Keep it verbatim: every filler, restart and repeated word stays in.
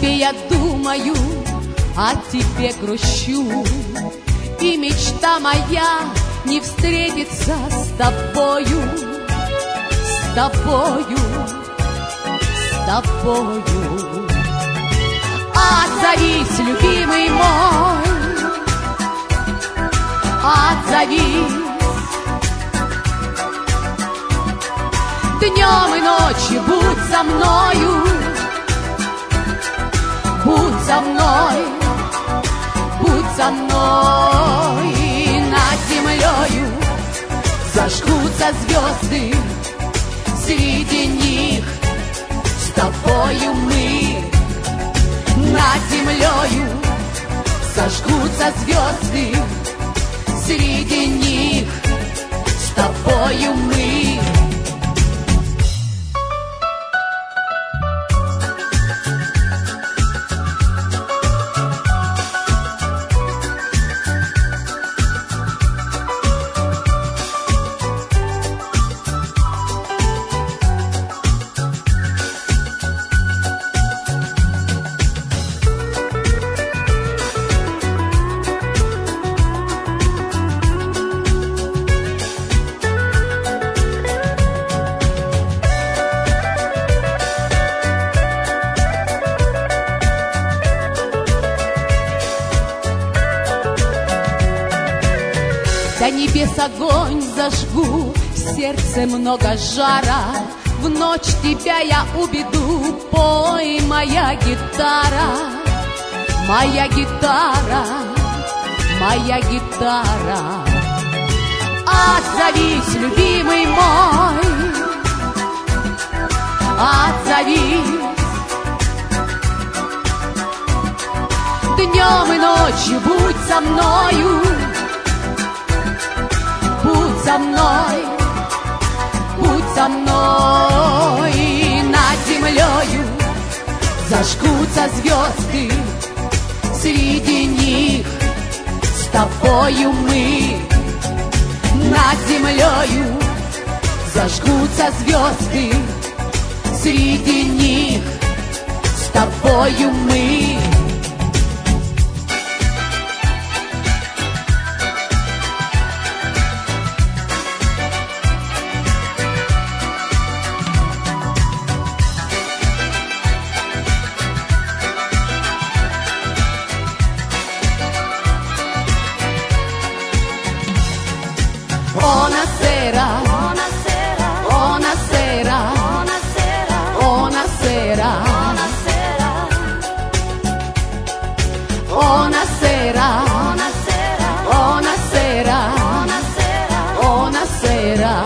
тебе я думаю, о тебе грущу, и мечта моя не встретиться с тобою, с тобою, с тобою. Отзовись, любимый мой, отзовись. Днем и ночью будь со мною, будь со мной, будь со мной. И над землею зажгутся звезды, среди них с тобою мы. Над землею зажгутся звезды, среди них с тобою мы. До небес огонь зажгу, в сердце много жара. В ночь тебя я уведу, пой, моя гитара, моя гитара, моя гитара. Отзовись, любимый мой, отзовись. Днем и ночью будь со мною, будь со мной, будь со мной. И над землею зажгутся звезды, среди них с тобою мы. Над землею зажгутся звезды, среди них с тобою мы. Buonasera, Buonasera, buonasera, buonasera, buonasera, buonasera, buonasera, buonasera, buonasera, buonasera.